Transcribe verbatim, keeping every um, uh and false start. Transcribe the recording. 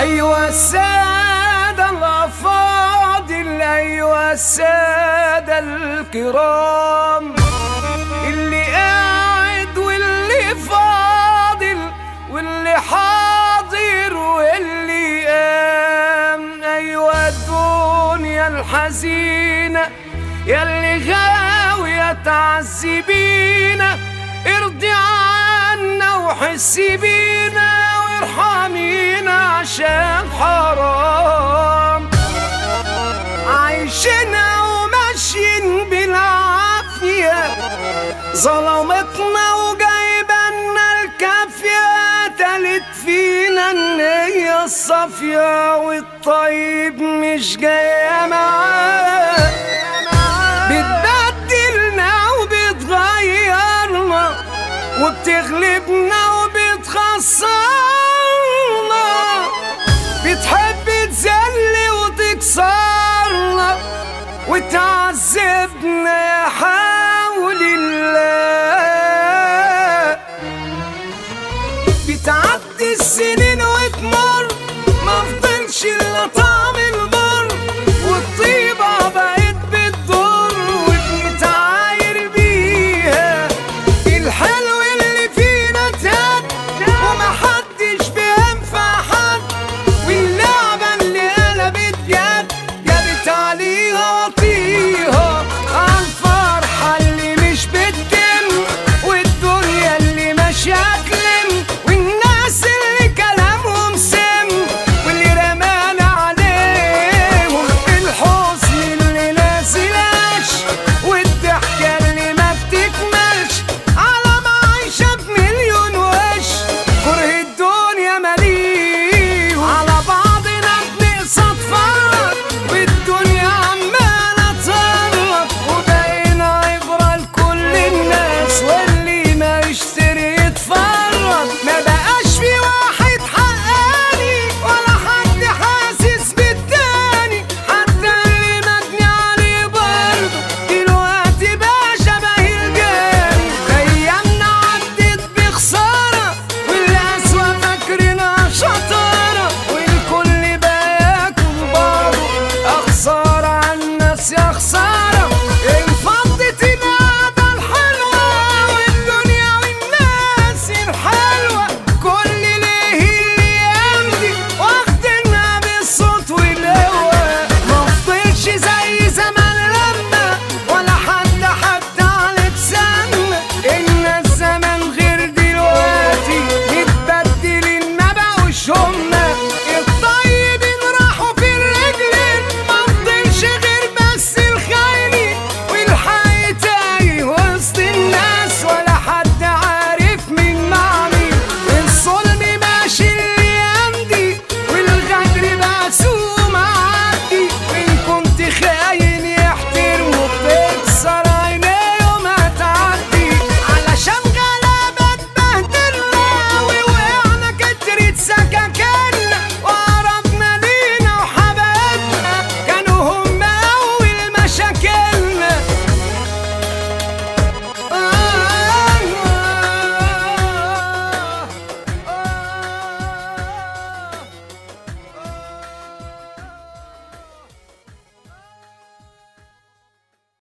أيها السادة الأفاضل، أيها السادة الكرام، اللي قاعد واللي فاضل واللي حاضر واللي قام. أيها الدنيا الحزينة ياللي غاوية تعذبينا، ارضي عنا وحسي بينا وارحمينا عشان حرام. عايشنا وماشيين بالعافية، ظلمتنا وجايبنا الكافية، تالت فينا النية الصافية والطيب مش جاية معاه، بتبدلنا وبتغيرنا وبتغلبنا وبتخسرنا، بتحب تذل وتكسرنا وتعذبنا يا حبيبي.